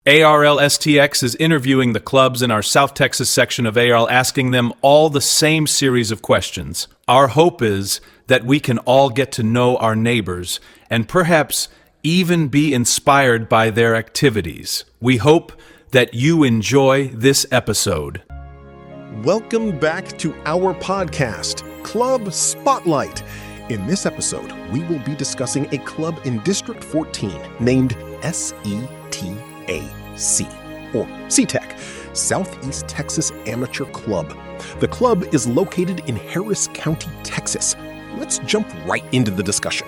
ARL-STX is interviewing the clubs in our South Texas section of ARL, asking them all the same series of questions. Our hope is that we can all get to know our neighbors and perhaps even be inspired by their activities. We hope that you enjoy this episode. Welcome back to our podcast, Club Spotlight. In this episode, we will be discussing a club in District 14 named SETAC, or SeaTac, Southeast Texas Amateur Club. The club is located in Harris County, Texas. Let's jump right into the discussion.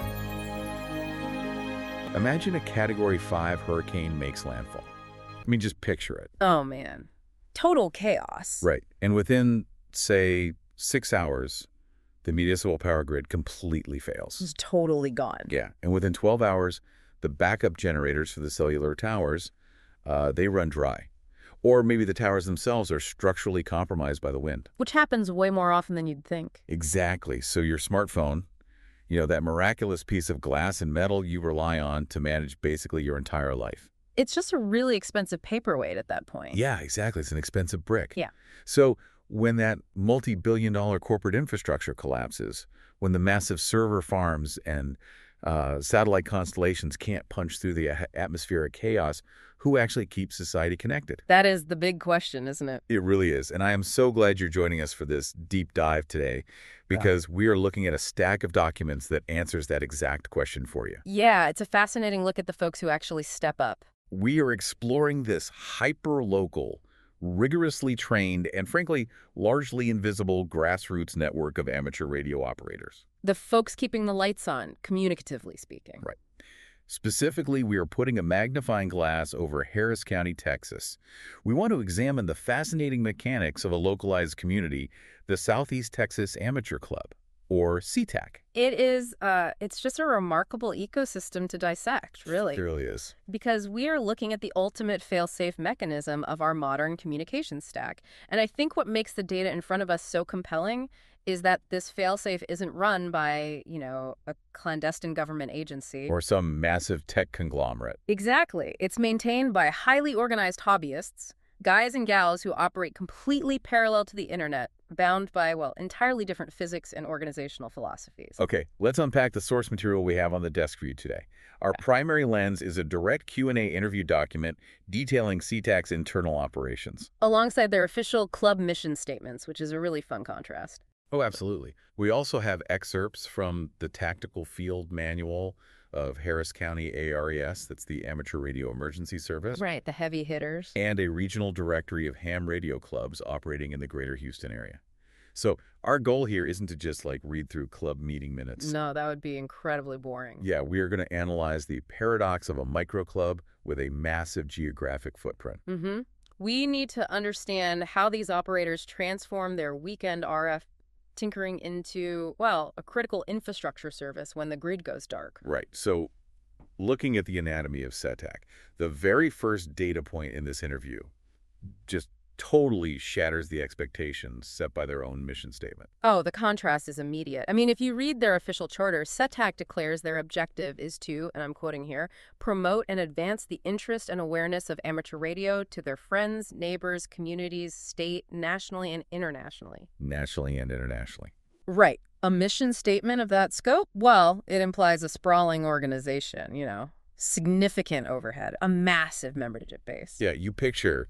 Imagine a Category 5 hurricane makes landfall. I mean, just picture it. Oh, man. Total chaos. Right. And within, say, 6 hours, the municipal power grid completely fails. It's totally gone. Yeah. And within 12 hours, the backup generators for the cellular towers, they run dry. Or maybe the towers themselves are structurally compromised by the wind. Which happens way more often than you'd think. Exactly. So your smartphone, that miraculous piece of glass and metal you rely on to manage basically your entire life. It's just a really expensive paperweight at that point. Yeah, exactly. It's an expensive brick. Yeah. So when that multi-billion-dollar corporate infrastructure collapses, when the massive server farms and satellite constellations can't punch through the atmospheric chaos, who actually keeps society connected? That is the big question, isn't it? It really is. And I am so glad you're joining us for this deep dive today, because we are looking at a stack of documents that answers that exact question for you. Yeah, it's a fascinating look at the folks who actually step up. We are exploring this hyper-local, rigorously trained, and frankly, largely invisible grassroots network of amateur radio operators. The folks keeping the lights on, communicatively speaking. Right. Specifically, we are putting a magnifying glass over Harris County, Texas. We want to examine the fascinating mechanics of a localized community, the Southeast Texas Amateur Club, or SeaTac. It's just a remarkable ecosystem to dissect, really. It really is. Because we are looking at the ultimate fail-safe mechanism of our modern communication stack. And I think what makes the data in front of us so compelling is that this fail-safe isn't run by, a clandestine government agency. Or some massive tech conglomerate. Exactly. It's maintained by highly organized hobbyists, guys and gals who operate completely parallel to the internet, bound by, entirely different physics and organizational philosophies. Okay, let's unpack the source material we have on the desk for you today. Our primary lens is a direct Q&A interview document detailing SeaTac's internal operations. Alongside their official club mission statements, which is a really fun contrast. Oh, absolutely. We also have excerpts from the Tactical Field Manual of Harris County ARES, that's the Amateur Radio Emergency Service. Right, the heavy hitters. And a regional directory of ham radio clubs operating in the greater Houston area. So our goal here isn't to just read through club meeting minutes. No, that would be incredibly boring. Yeah, we are going to analyze the paradox of a micro club with a massive geographic footprint. Mm-hmm. We need to understand how these operators transform their weekend RF tinkering into, a critical infrastructure service when the grid goes dark. Right. So looking at the anatomy of SeaTac, the very first data point in this interview just totally shatters the expectations set by their own mission statement. Oh, the contrast is immediate. I mean, if you read their official charter, SeaTac declares their objective is to, and I'm quoting here, promote and advance the interest and awareness of amateur radio to their friends, neighbors, communities, state, nationally and internationally. Nationally and internationally. Right. A mission statement of that scope? Well, it implies a sprawling organization, significant overhead, a massive membership base. Yeah, you picture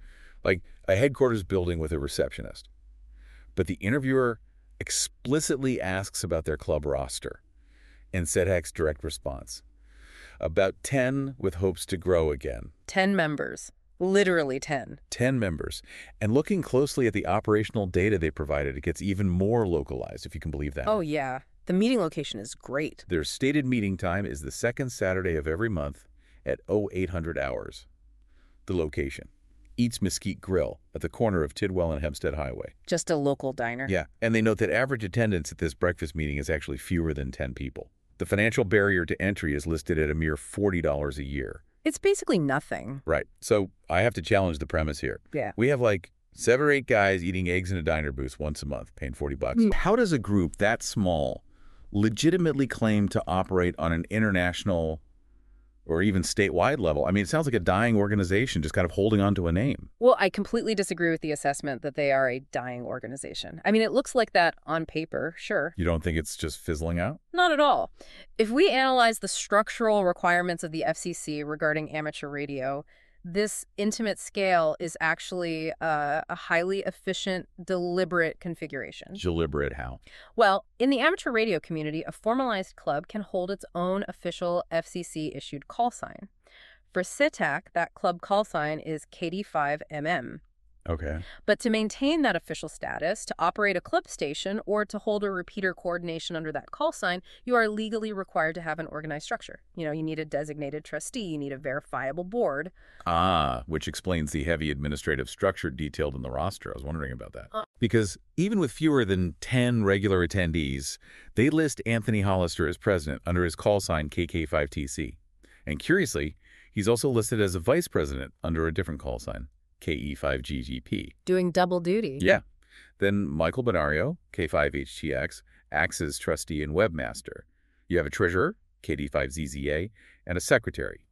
a headquarters building with a receptionist. But the interviewer explicitly asks about their club roster. And SeaTac's direct response: about 10 with hopes to grow again. 10 members. Literally 10. 10 members. And looking closely at the operational data they provided, it gets even more localized, if you can believe that. Oh, yeah. The meeting location is great. Their stated meeting time is the second Saturday of every month at 0800 hours. The location: Eats Mesquite Grill at the corner of Tidwell and Hempstead Highway. Just a local diner. Yeah, and they note that average attendance at this breakfast meeting is actually fewer than 10 people. The financial barrier to entry is listed at a mere $40 a year. It's basically nothing. Right. So I have to challenge the premise here. Yeah. We have 7 or 8 guys eating eggs in a diner booth once a month, paying $40. How does a group that small legitimately claim to operate on an international or even statewide level. I mean, it sounds like a dying organization just kind of holding on to a name. Well, I completely disagree with the assessment that they are a dying organization. I mean, it looks like that on paper, sure. You don't think it's just fizzling out? Not at all. If we analyze the structural requirements of the FCC regarding amateur radio, this intimate scale is actually a highly efficient, deliberate configuration. Deliberate how? Well, in the amateur radio community, a formalized club can hold its own official FCC-issued call sign. For SITAC, that club call sign is KD5MM. Okay. But to maintain that official status, to operate a club station, or to hold a repeater coordination under that call sign, you are legally required to have an organized structure. You need a designated trustee, you need a verifiable board. Ah, which explains the heavy administrative structure detailed in the roster. I was wondering about that. Because even with fewer than 10 regular attendees, they list Anthony Hollister as president under his call sign KK5TC. And curiously, he's also listed as a vice president under a different call sign, KE5GGP. Doing double duty. Yeah. Then Michael Benario, K5HTX, acts as trustee and webmaster. You have a treasurer, KD5ZZA, and a secretary,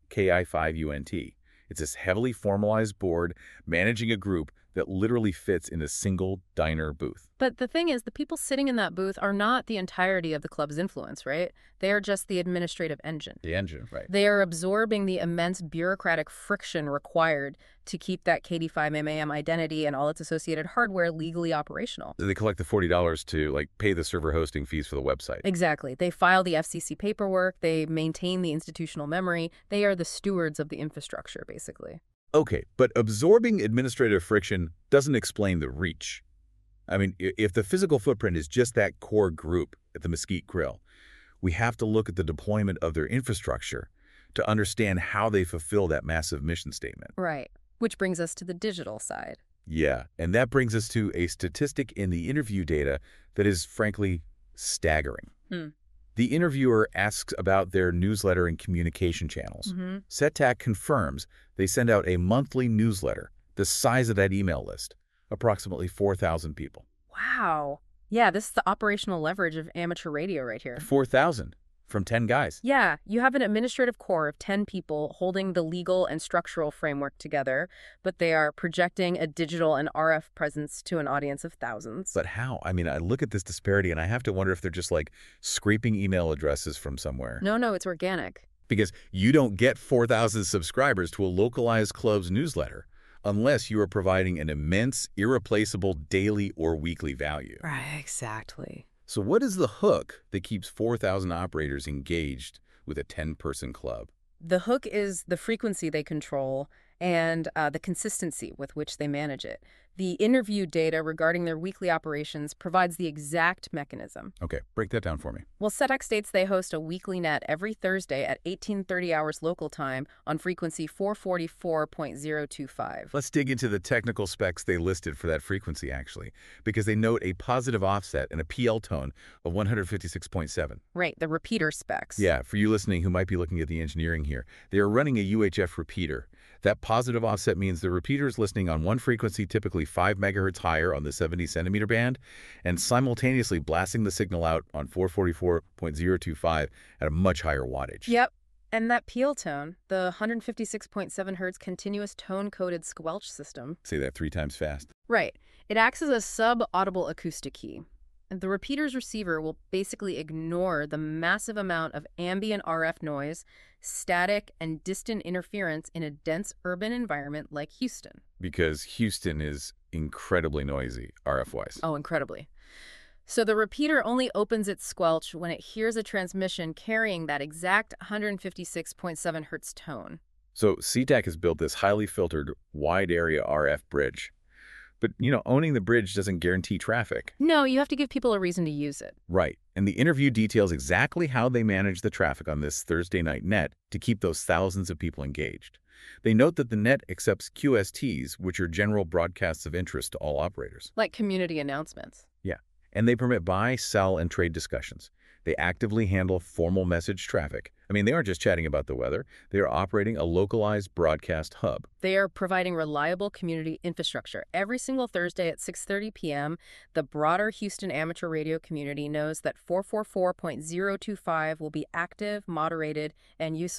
KI5UNT. It's this heavily formalized board managing a group that literally fits in a single diner booth. But the thing is, the people sitting in that booth are not the entirety of the club's influence, right? They are just the administrative engine. The engine, right. They are absorbing the immense bureaucratic friction required to keep that KD5MM identity and all its associated hardware legally operational. They collect the $40 to pay the server hosting fees for the website. Exactly. They file the FCC paperwork. They maintain the institutional memory. They are the stewards of the infrastructure, basically. Okay, but absorbing administrative friction doesn't explain the reach. I mean, if the physical footprint is just that core group at the Mesquite Grill, we have to look at the deployment of their infrastructure to understand how they fulfill that massive mission statement. Right. Which brings us to the digital side. Yeah, and that brings us to a statistic in the interview data that is, frankly, staggering. The interviewer asks about their newsletter and communication channels. SETAC confirms they send out a monthly newsletter, the size of that email list, approximately 4,000 people. Wow. Yeah, this is the operational leverage of amateur radio right here. 4,000 from 10 guys. Yeah, you have an administrative core of 10 people holding the legal and structural framework together, but they are projecting a digital and RF presence to an audience of thousands. But how? I mean, I look at this disparity and I have to wonder if they're just scraping email addresses from somewhere. No, it's organic. Because you don't get 4,000 subscribers to a localized club's newsletter unless you are providing an immense, irreplaceable daily or weekly value. Right, exactly. So what is the hook that keeps 4,000 operators engaged with a 10-person club? The hook is the frequency they control and the consistency with which they manage it. The interview data regarding their weekly operations provides the exact mechanism. Okay, break that down for me. Well, SETAC states they host a weekly net every Thursday at 18:30 hours local time on frequency 444.025. Let's dig into the technical specs they listed for that frequency, actually, because they note a positive offset and a PL tone of 156.7. Right, the repeater specs. Yeah, for you listening who might be looking at the engineering here, they are running a UHF repeater. That positive offset means the repeater is listening on one frequency, typically 5 megahertz higher on the 70 centimeter band, and simultaneously blasting the signal out on 444.025 at a much higher wattage. Yep. And that PL tone, the 156.7 hertz continuous tone-coded squelch system. Say that 3 times fast. Right. It acts as a sub-audible acoustic key. And the repeater's receiver will basically ignore the massive amount of ambient RF noise, static, and distant interference in a dense urban environment like Houston. Because Houston is incredibly noisy, RF-wise. Oh, incredibly. So the repeater only opens its squelch when it hears a transmission carrying that exact 156.7 hertz tone. So SETAC has built this highly filtered, wide-area RF bridge. But, owning the bridge doesn't guarantee traffic. No, you have to give people a reason to use it. Right. And the interview details exactly how they manage the traffic on this Thursday night net to keep those thousands of people engaged. They note that the net accepts QSTs, which are general broadcasts of interest to all operators. Like community announcements. Yeah. And they permit buy, sell, and trade discussions. They actively handle formal message traffic. I mean, they aren't just chatting about the weather. They are operating a localized broadcast hub. They are providing reliable community infrastructure. Every single Thursday at 6:30 p.m., the broader Houston amateur radio community knows that 444.025 will be active, moderated, and useful.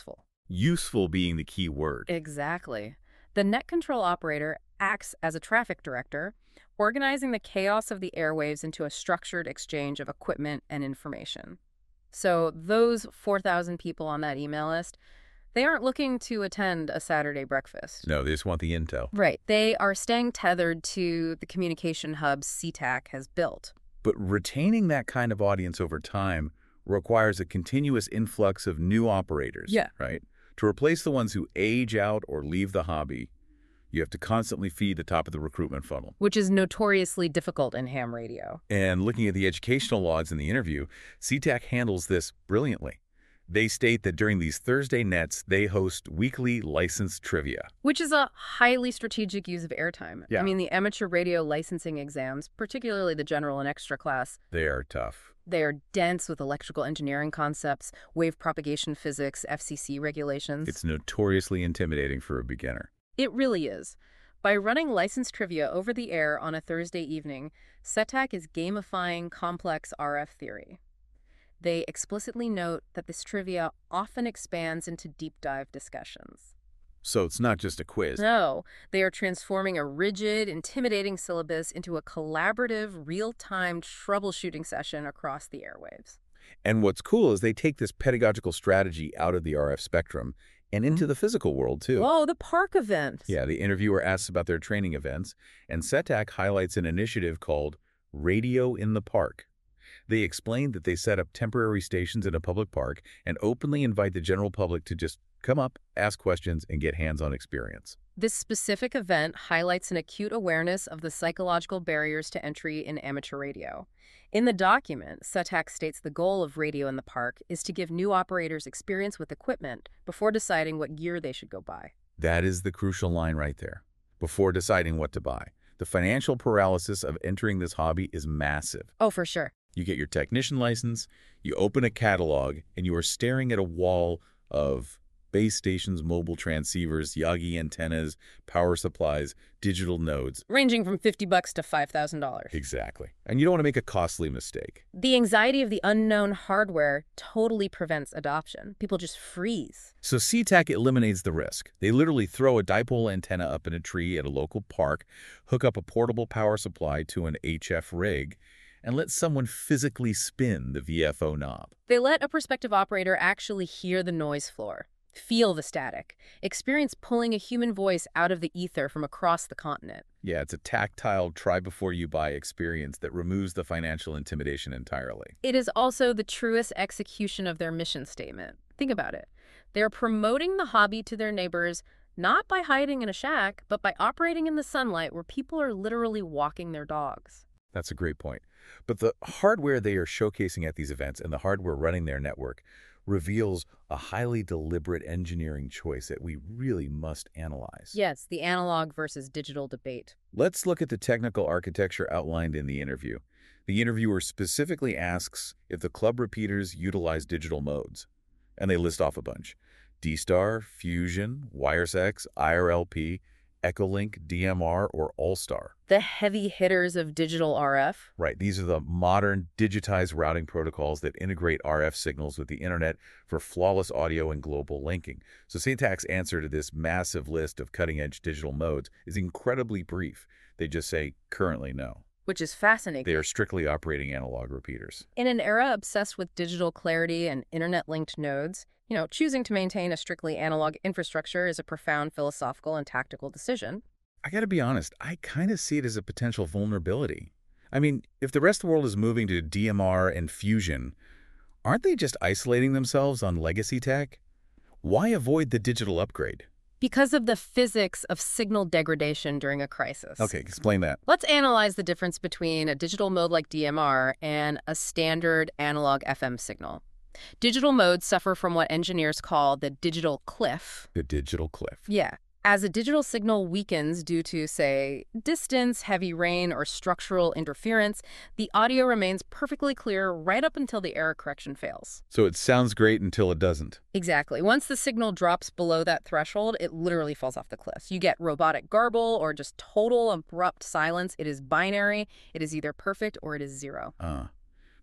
Useful being the key word. Exactly. The net control operator acts as a traffic director, organizing the chaos of the airwaves into a structured exchange of equipment and information. So those 4,000 people on that email list, they aren't looking to attend a Saturday breakfast. No, they just want the intel. Right. They are staying tethered to the communication hubs SeaTac has built. But retaining that kind of audience over time requires a continuous influx of new operators, right? To replace the ones who age out or leave the hobby, you have to constantly feed the top of the recruitment funnel. Which is notoriously difficult in ham radio. And looking at the educational logs in the interview, SeaTac handles this brilliantly. They state that during these Thursday nets, they host weekly licensed trivia. Which is a highly strategic use of airtime. Yeah. I mean, the amateur radio licensing exams, particularly the general and extra class, They are tough. they are dense with electrical engineering concepts, wave propagation physics, FCC regulations. It's notoriously intimidating for a beginner. It really is. By running licensed trivia over the air on a Thursday evening, SeaTac is gamifying complex RF theory. They explicitly note that this trivia often expands into deep dive discussions. So it's not just a quiz. No, they are transforming a rigid, intimidating syllabus into a collaborative, real-time troubleshooting session across the airwaves. And what's cool is they take this pedagogical strategy out of the RF spectrum and into the physical world, too. Whoa, the park event! Yeah, the interviewer asks about their training events, and SeaTac highlights an initiative called Radio in the Park. They explain that they set up temporary stations in a public park and openly invite the general public to just come up, ask questions, and get hands-on experience. This specific event highlights an acute awareness of the psychological barriers to entry in amateur radio. In the document, SeaTac states the goal of Radio in the Park is to give new operators experience with equipment before deciding what gear they should go buy. That is the crucial line right there. Before deciding what to buy, the financial paralysis of entering this hobby is massive. Oh, for sure. You get your technician license, you open a catalog, and you are staring at a wall of base stations, mobile transceivers, Yagi antennas, power supplies, digital nodes. Ranging from $50 to $5,000. Exactly. And you don't want to make a costly mistake. The anxiety of the unknown hardware totally prevents adoption. People just freeze. So SeaTac eliminates the risk. They literally throw a dipole antenna up in a tree at a local park, hook up a portable power supply to an HF rig, and let someone physically spin the VFO knob. They let a prospective operator actually hear the noise floor, feel the static, experience pulling a human voice out of the ether from across the continent. Yeah, it's a tactile try-before-you-buy experience that removes the financial intimidation entirely. It is also the truest execution of their mission statement. Think about it. They're promoting the hobby to their neighbors not by hiding in a shack, but by operating in the sunlight where people are literally walking their dogs. That's a great point. But the hardware they are showcasing at these events and the hardware running their network reveals a highly deliberate engineering choice that we really must analyze. Yes, the analog versus digital debate. Let's look at the technical architecture outlined in the interview. The interviewer specifically asks if the club repeaters utilize digital modes, and they list off a bunch. D-Star, Fusion, WiresX, IRLP, Echolink, DMR, or All-Star. The heavy hitters of digital RF. Right, these are the modern digitized routing protocols that integrate RF signals with the internet for flawless audio and global linking. So SeaTac's answer to this massive list of cutting-edge digital modes is incredibly brief. They just say, currently no. Which is fascinating. They are strictly operating analog repeaters. In an era obsessed with digital clarity and internet-linked nodes, choosing to maintain a strictly analog infrastructure is a profound philosophical and tactical decision. I gotta be honest, I kind of see it as a potential vulnerability. I mean, if the rest of the world is moving to DMR and Fusion, aren't they just isolating themselves on legacy tech? Why avoid the digital upgrade? Because of the physics of signal degradation during a crisis. Okay, explain that. Let's analyze the difference between a digital mode like DMR and a standard analog FM signal. Digital modes suffer from what engineers call the digital cliff. The digital cliff. Yeah. As a digital signal weakens due to, say, distance, heavy rain, or structural interference, the audio remains perfectly clear right up until the error correction fails. So it sounds great until it doesn't. Exactly. Once the signal drops below that threshold, it literally falls off the cliff. You get robotic garble or just total abrupt silence. It is binary. It is either perfect or it is zero.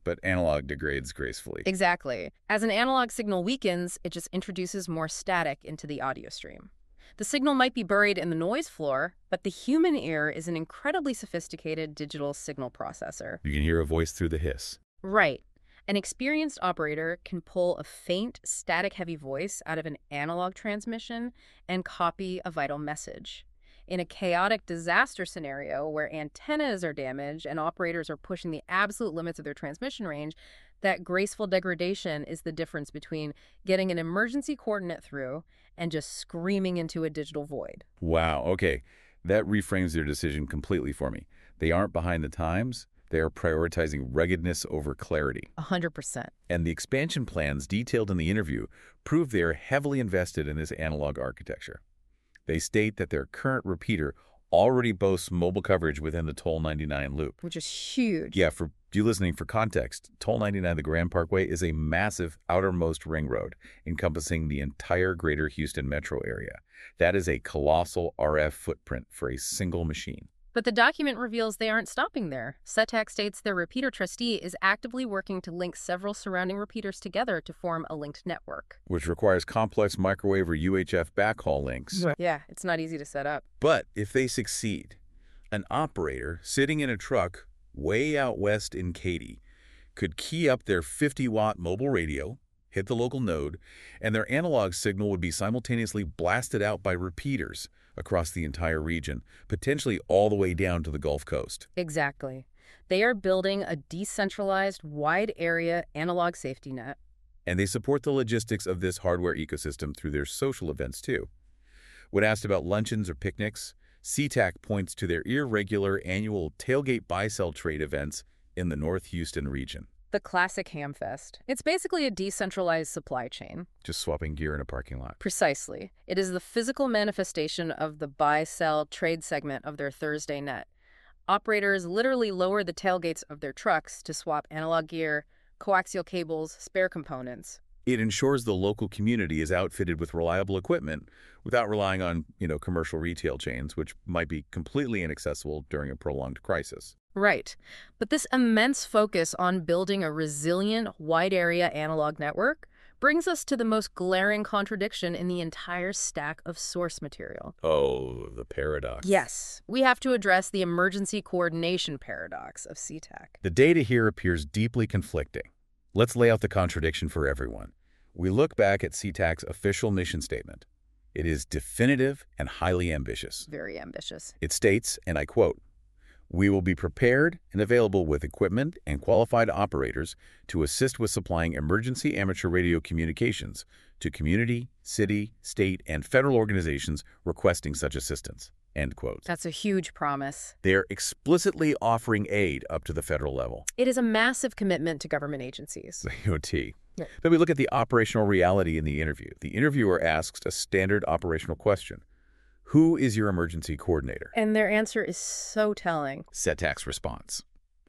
but analog degrades gracefully. Exactly. As an analog signal weakens, it just introduces more static into the audio stream. The signal might be buried in the noise floor, but the human ear is an incredibly sophisticated digital signal processor. You can hear a voice through the hiss. Right. An experienced operator can pull a faint, static-heavy voice out of an analog transmission and copy a vital message. In a chaotic disaster scenario where antennas are damaged and operators are pushing the absolute limits of their transmission range, that graceful degradation is the difference between getting an emergency coordinate through and just screaming into a digital void. Wow, okay. That reframes their decision completely for me. They aren't behind the times. They are prioritizing ruggedness over clarity. 100%. And the expansion plans detailed in the interview prove they are heavily invested in this analog architecture. They state that their current repeater already boasts mobile coverage within the Toll 99 loop. Which is huge. Yeah, for you listening, for context, Toll 99, the Grand Parkway, is a massive outermost ring road encompassing the entire greater Houston metro area. That is a colossal RF footprint for a single machine. But the document reveals they aren't stopping there. SETAC states their repeater trustee is actively working to link several surrounding repeaters together to form a linked network. Which requires complex microwave or UHF backhaul links. Yeah, it's not easy to set up. But if they succeed, an operator sitting in a truck way out west in Katy could key up their 50-watt mobile radio, hit the local node, and their analog signal would be simultaneously blasted out by repeaters across the entire region, potentially all the way down to the Gulf Coast. Exactly. They are building a decentralized, wide-area analog safety net. And they support the logistics of this hardware ecosystem through their social events, too. When asked about luncheons or picnics, SeaTac points to their irregular annual tailgate buy-sell trade events in the North Houston region. The classic Hamfest. It's basically a decentralized supply chain. Just swapping gear in a parking lot. Precisely. It is the physical manifestation of the buy-sell trade segment of their Thursday net. Operators literally lower the tailgates of their trucks to swap analog gear, coaxial cables, spare components. It ensures the local community is outfitted with reliable equipment without relying on, commercial retail chains, which might be completely inaccessible during a prolonged crisis. Right. But this immense focus on building a resilient, wide-area analog network brings us to the most glaring contradiction in the entire stack of source material. Oh, the paradox. Yes. We have to address the emergency coordination paradox of SeaTac. The data here appears deeply conflicting. Let's lay out the contradiction for everyone. We look back at SeaTac's official mission statement. It is definitive and highly ambitious. Very ambitious. It states, and I quote, "We will be prepared and available with equipment and qualified operators to assist with supplying emergency amateur radio communications to community, city, state, and federal organizations requesting such assistance." End quote. That's a huge promise. They're explicitly offering aid up to the federal level. It is a massive commitment to government agencies. The OT. Yeah. Then we look at the operational reality in the interview. The interviewer asks a standard operational question. Who is your emergency coordinator? And their answer is so telling. SETAC's response.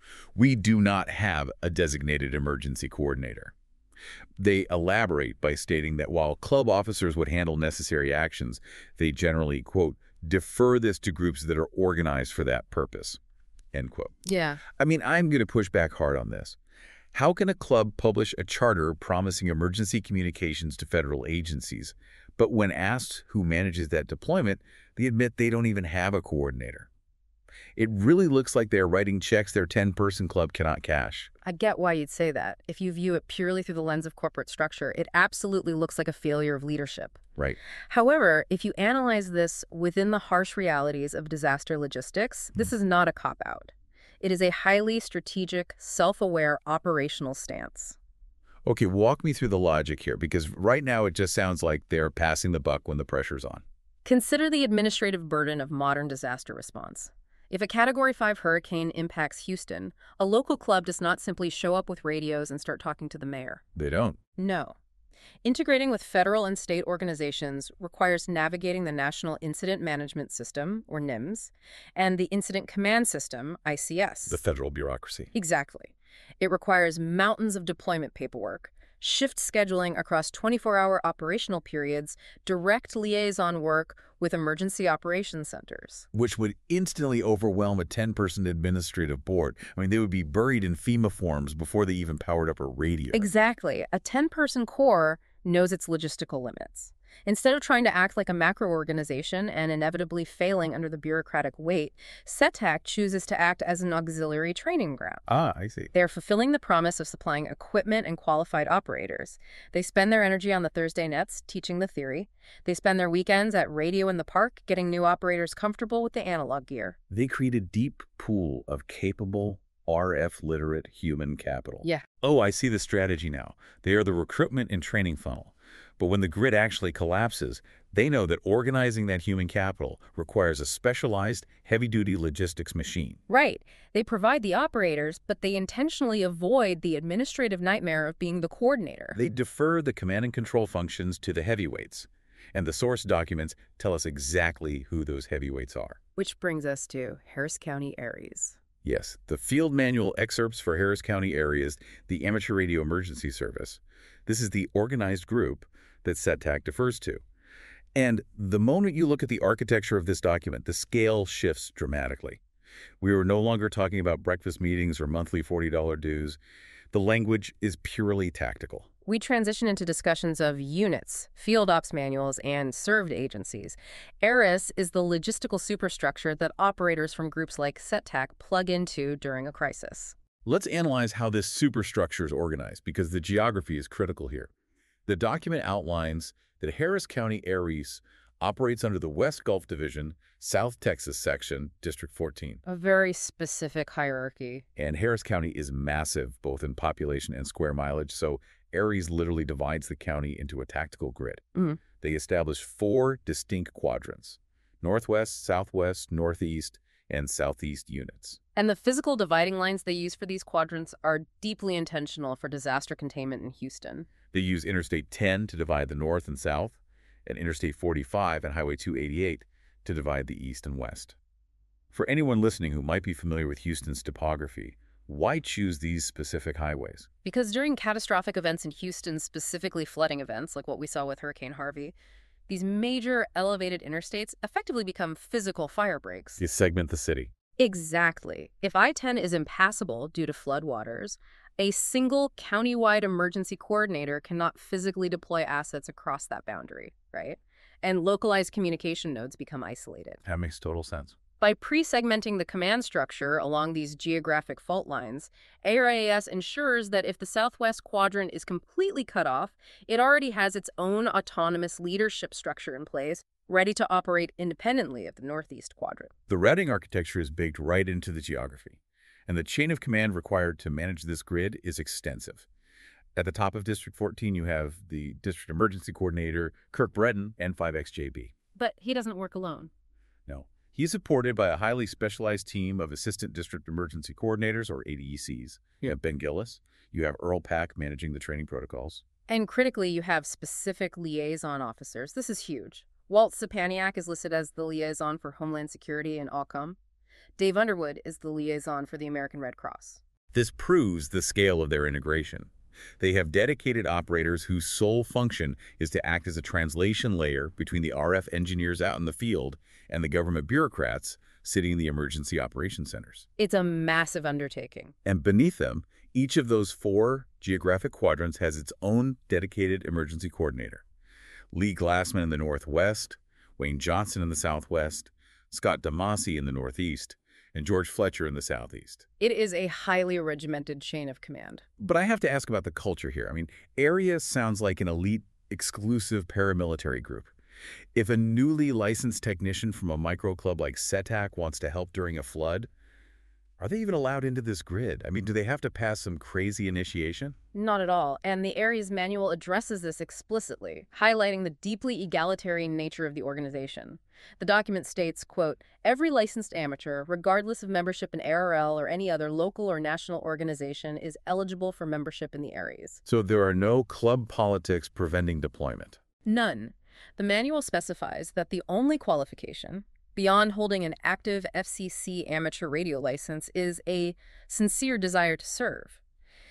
We do not have a designated emergency coordinator. They elaborate by stating that while club officers would handle necessary actions, they generally, quote, defer this to groups that are organized for that purpose, end quote. Yeah. I mean, I'm going to push back hard on this. How can a club publish a charter promising emergency communications to federal agencies, but when asked who manages that deployment, they admit they don't even have a coordinator? It really looks like they're writing checks their 10-person club cannot cash. I get why you'd say that. If you view it purely through the lens of corporate structure, it absolutely looks like a failure of leadership. Right. However, if you analyze this within the harsh realities of disaster logistics, this is not a cop-out. It is a highly strategic, self-aware operational stance. Okay, walk me through the logic here, because right now it just sounds like they're passing the buck when the pressure's on. Consider the administrative burden of modern disaster response. If a Category 5 hurricane impacts Houston, a local club does not simply show up with radios and start talking to the mayor. They don't. No. Integrating with federal and state organizations requires navigating the National Incident Management System, or NIMS, and the Incident Command System, ICS. The federal bureaucracy. Exactly. It requires mountains of deployment paperwork, shift scheduling across 24-hour operational periods, direct liaison work with emergency operations centers. Which would instantly overwhelm a 10-person administrative board. I mean, they would be buried in FEMA forms before they even powered up a radio. Exactly. A 10-person corps knows its logistical limits. Instead of trying to act like a macro organization and inevitably failing under the bureaucratic weight, SETAC chooses to act as an auxiliary training ground. Ah, I see. They're fulfilling the promise of supplying equipment and qualified operators. They spend their energy on the Thursday nets teaching the theory. They spend their weekends at Radio in the Park getting new operators comfortable with the analog gear. They create a deep pool of capable, RF-literate human capital. Yeah. Oh, I see the strategy now. They are the recruitment and training funnel. But when the grid actually collapses, they know that organizing that human capital requires a specialized, heavy-duty logistics machine. Right. They provide the operators, but they intentionally avoid the administrative nightmare of being the coordinator. They defer the command and control functions to the heavyweights. And the source documents tell us exactly who those heavyweights are. Which brings us to Harris County ARES. Yes, the field manual excerpts for Harris County ARES, the Amateur Radio Emergency Service. This is the organized group that SETAC defers to. And the moment you look at the architecture of this document, the scale shifts dramatically. We are no longer talking about breakfast meetings or monthly $40 dues. The language is purely tactical. We transition into discussions of units, field ops manuals, and served agencies. ARES is the logistical superstructure that operators from groups like SETAC plug into during a crisis. Let's analyze how this superstructure is organized, because the geography is critical here. The document outlines that Harris County ARES operates under the West Gulf Division, South Texas Section, District 14. A very specific hierarchy. And Harris County is massive, both in population and square mileage, so ARES literally divides the county into a tactical grid. They establish 4 distinct quadrants: Northwest, Southwest, Northeast, and Southeast units. And the physical dividing lines they use for these quadrants are deeply intentional for disaster containment in Houston. They use Interstate 10 to divide the north and south, and Interstate 45 and Highway 288 to divide the east and west. For anyone listening who might be familiar with Houston's topography, why choose these specific highways? Because during catastrophic events in Houston, specifically flooding events like what we saw with Hurricane Harvey, these major elevated interstates effectively become physical fire breaks. They segment the city. Exactly. If I-10 is impassable due to floodwaters, a single countywide emergency coordinator cannot physically deploy assets across that boundary, right? And localized communication nodes become isolated. That makes total sense. By pre-segmenting the command structure along these geographic fault lines, ARIAS ensures that if the Southwest Quadrant is completely cut off, it already has its own autonomous leadership structure in place, ready to operate independently of the Northeast Quadrant. The routing architecture is baked right into the geography, and the chain of command required to manage this grid is extensive. At the top of District 14, you have the District Emergency Coordinator, Kirk Breton, N5XJB. But he doesn't work alone. No. He is supported by a highly specialized team of Assistant District Emergency Coordinators, or ADECs. You have Ben Gillis. You have Earl Pack managing the training protocols. And critically, you have specific liaison officers. This is huge. Walt Sapaniak is listed as the liaison for Homeland Security and AUCOM. Dave Underwood is the liaison for the American Red Cross. This proves the scale of their integration. They have dedicated operators whose sole function is to act as a translation layer between the RF engineers out in the field and the government bureaucrats sitting in the emergency operations centers. It's a massive undertaking. And beneath them, each of those 4 geographic quadrants has its own dedicated emergency coordinator. Lee Glassman in the Northwest, Wayne Johnson in the Southwest, Scott DeMasi in the Northeast, and George Fletcher in the Southeast. It is a highly regimented chain of command. But I have to ask about the culture here. I mean, AREA sounds like an elite, exclusive paramilitary group. If a newly licensed technician from a micro club like SETAC wants to help during a flood, are they even allowed into this grid? I mean, do they have to pass some crazy initiation? Not at all, and the ARES manual addresses this explicitly, highlighting the deeply egalitarian nature of the organization. The document states, quote, "Every licensed amateur, regardless of membership in ARL or any other local or national organization, is eligible for membership in the ARES." So there are no club politics preventing deployment? None. The manual specifies that the only qualification, beyond holding an active FCC amateur radio license, is a sincere desire to serve.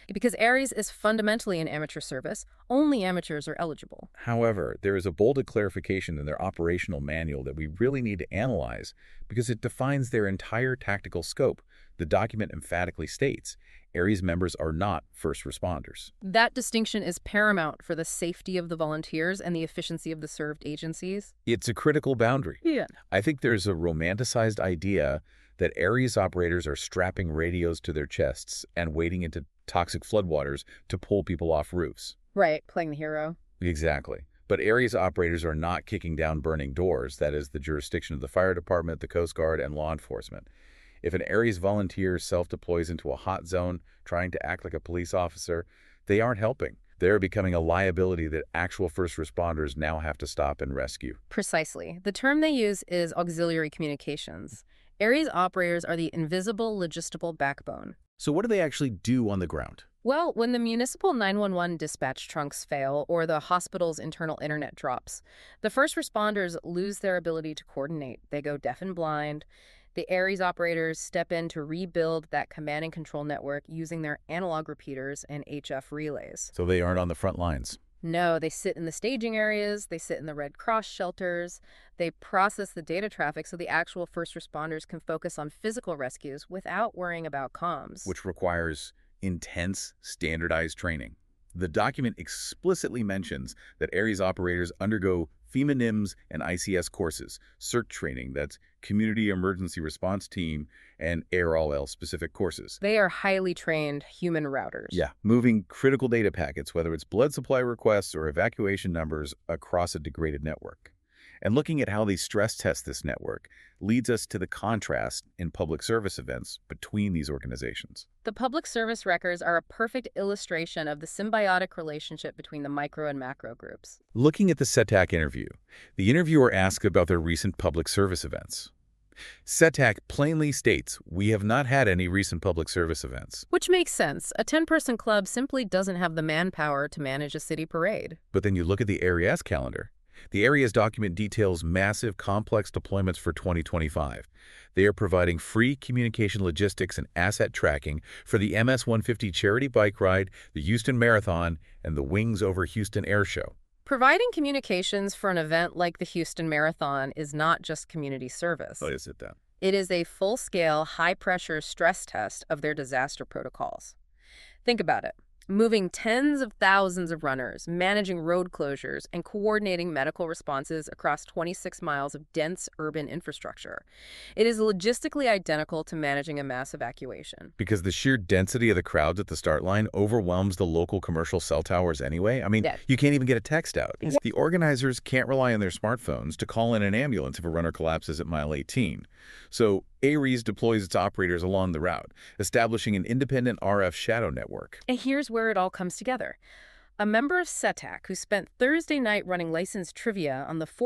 Because ARES is fundamentally an amateur service, only amateurs are eligible. However, there is a bolded clarification in their operational manual that we really need to analyze because it defines their entire tactical scope. The document emphatically states ARES members are not first responders. That distinction is paramount for the safety of the volunteers and the efficiency of the served agencies. It's a critical boundary. Yeah. I think there's a romanticized idea that ARES operators are strapping radios to their chests and wading into toxic floodwaters to pull people off roofs. Right, playing the hero. Exactly. But ARES operators are not kicking down burning doors. That is the jurisdiction of the fire department, the Coast Guard, and law enforcement. If an ARES volunteer self-deploys into a hot zone trying to act like a police officer, they aren't helping. They're becoming a liability that actual first responders now have to stop and rescue. Precisely. The term they use is auxiliary communications. ARES operators are the invisible logistical backbone. So what do they actually do on the ground? Well, when the municipal 911 dispatch trunks fail or the hospital's internal internet drops, the first responders lose their ability to coordinate. They go deaf and blind. The ARES operators step in to rebuild that command and control network using their analog repeaters and HF relays. So they aren't on the front lines. No, they sit in the staging areas, they sit in the Red Cross shelters, they process the data traffic so the actual first responders can focus on physical rescues without worrying about comms. Which requires intense, standardized training. The document explicitly mentions that ARES operators undergo FEMA NIMS and ICS courses, CERT training, that's Community Emergency Response Team, and ARLL specific courses. They are highly trained human routers. Yeah, moving critical data packets, whether it's blood supply requests or evacuation numbers, across a degraded network. And looking at how they stress test this network leads us to the contrast in public service events between these organizations. The public service records are a perfect illustration of the symbiotic relationship between the micro and macro groups. Looking at the SETAC interview, the interviewer asked about their recent public service events. SETAC plainly states, "We have not had any recent public service events." Which makes sense. A 10-person club simply doesn't have the manpower to manage a city parade. But then you look at the ARES calendar. The ARES document details massive, complex deployments for 2025. They are providing free communication logistics and asset tracking for the MS-150 charity bike ride, the Houston Marathon, and the Wings Over Houston Air Show. Providing communications for an event like the Houston Marathon is not just community service. Oh, is it that? It is a full-scale, high-pressure stress test of their disaster protocols. Think about it. Moving tens of thousands of runners, managing road closures, and coordinating medical responses across 26 miles of dense urban infrastructure. It is logistically identical to managing a mass evacuation. Because the sheer density of the crowds at the start line overwhelms the local commercial cell towers anyway. I mean, Yeah. you can't even get a text out. The organizers can't rely on their smartphones to call in an ambulance if a runner collapses at mile 18. So ARES deploys its operators along the route, establishing an independent RF shadow network. And here's where it all comes together. A member of SETAC who spent Thursday night running license trivia on the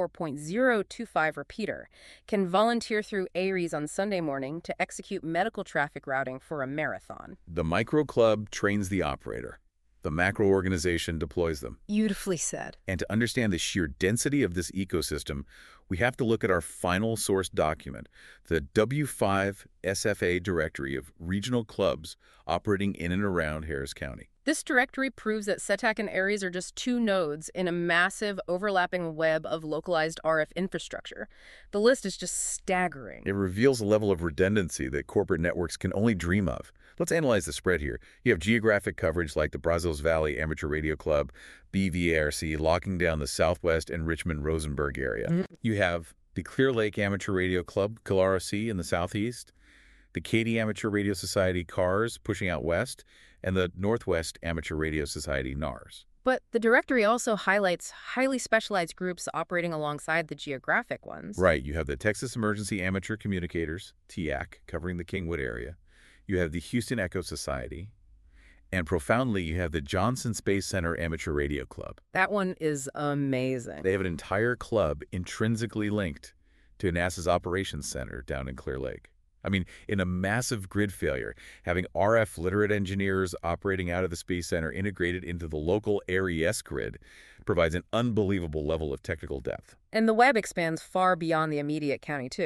444.025 repeater can volunteer through ARES on Sunday morning to execute medical traffic routing for a marathon. The micro club trains the operator. The macro organization deploys them. Beautifully said. And to understand the sheer density of this ecosystem, we have to look at our final source document, the W5 SFA directory of regional clubs operating in and around Harris County. This directory proves that SETAC and ARES are just two nodes in a massive, overlapping web of localized RF infrastructure. The list is just staggering. It reveals a level of redundancy that corporate networks can only dream of. Let's analyze the spread here. You have geographic coverage like the Brazos Valley Amateur Radio Club, BVARC, locking down the Southwest and Richmond-Rosenberg area. You have the Clear Lake Amateur Radio Club, CLRC, in the Southeast, the Katy Amateur Radio Society, CARS, pushing out west, and the Northwest Amateur Radio Society, NARS. But the directory also highlights highly specialized groups operating alongside the geographic ones. Right. You have the Texas Emergency Amateur Communicators, TEAC, covering the Kingwood area. You have the Houston Echo Society. And profoundly, you have the Johnson Space Center Amateur Radio Club. That one is amazing. They have an entire club intrinsically linked to NASA's Operations Center down in Clear Lake. I mean, in a massive grid failure, having RF literate engineers operating out of the Space Center integrated into the local ARES grid provides an unbelievable level of technical depth. And the web expands far beyond the immediate county, too.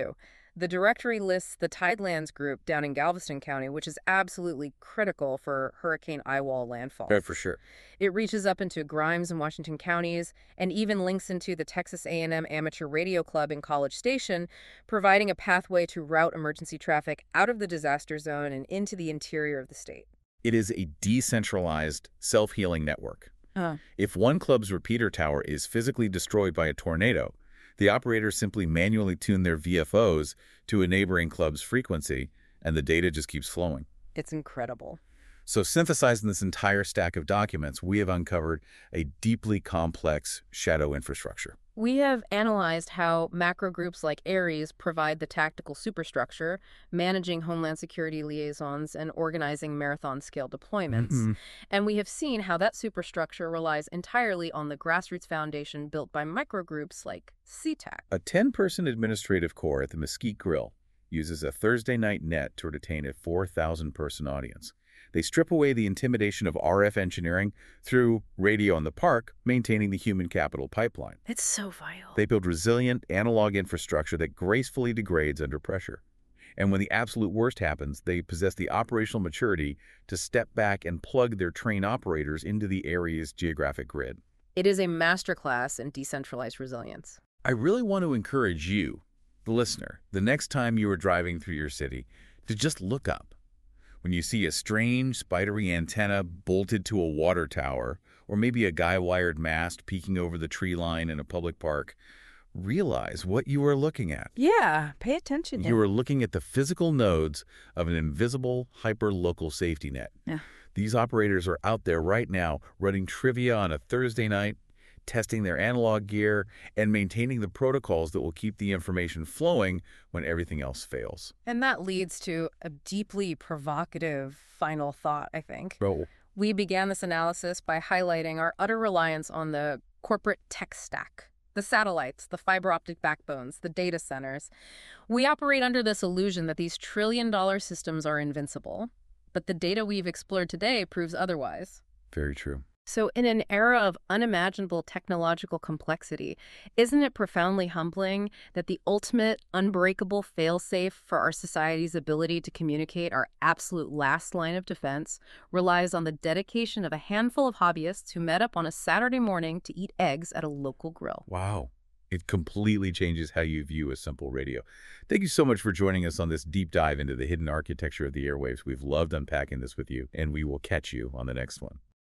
The directory lists the Tidelands Group down in Galveston County, which is absolutely critical for Hurricane Iwal landfall. Right, for sure. It reaches up into Grimes and Washington counties and even links into the Texas A&M Amateur Radio Club in College Station, providing a pathway to route emergency traffic out of the disaster zone and into the interior of the state. It is a decentralized, self-healing network. If one club's repeater tower is physically destroyed by a tornado, the operators simply manually tune their VFOs to a neighboring club's frequency, and the data just keeps flowing. It's incredible. So synthesizing this entire stack of documents, we have uncovered a deeply complex shadow infrastructure. We have analyzed how macro groups like ARES provide the tactical superstructure, managing Homeland Security liaisons and organizing marathon-scale deployments. And we have seen how that superstructure relies entirely on the grassroots foundation built by microgroups like SeaTac. A 10-person administrative corps at the Mesquite Grill uses a Thursday night net to entertain a 4,000-person audience. They strip away the intimidation of RF engineering through radio in the park, maintaining the human capital pipeline. It's so vile. They build resilient analog infrastructure that gracefully degrades under pressure. And when the absolute worst happens, they possess the operational maturity to step back and plug their trained operators into the area's geographic grid. It is a masterclass in decentralized resilience. I really want to encourage you, the listener, the next time you are driving through your city, to just look up. When you see a strange, spidery antenna bolted to a water tower, or maybe a guy-wired mast peeking over the tree line in a public park, realize what you are looking at. Yeah, pay attention. You are looking at the physical nodes of an invisible, hyper-local safety net. Yeah. These operators are out there right now running trivia on a Thursday night, testing their analog gear, and maintaining the protocols that will keep the information flowing when everything else fails. And that leads to a deeply provocative final thought, I think. Bro. We began this analysis by highlighting our utter reliance on the corporate tech stack. The satellites, the fiber optic backbones, the data centers. We operate under this illusion that these trillion-dollar systems are invincible, but the data we've explored today proves otherwise. Very true. So in an era of unimaginable technological complexity, isn't it profoundly humbling that the ultimate unbreakable fail-safe for our society's ability to communicate, our absolute last line of defense, relies on the dedication of a handful of hobbyists who met up on a Saturday morning to eat eggs at a local grill? Wow. It completely changes how you view a simple radio. Thank you so much for joining us on this deep dive into the hidden architecture of the airwaves. We've loved unpacking this with you, and we will catch you on the next one.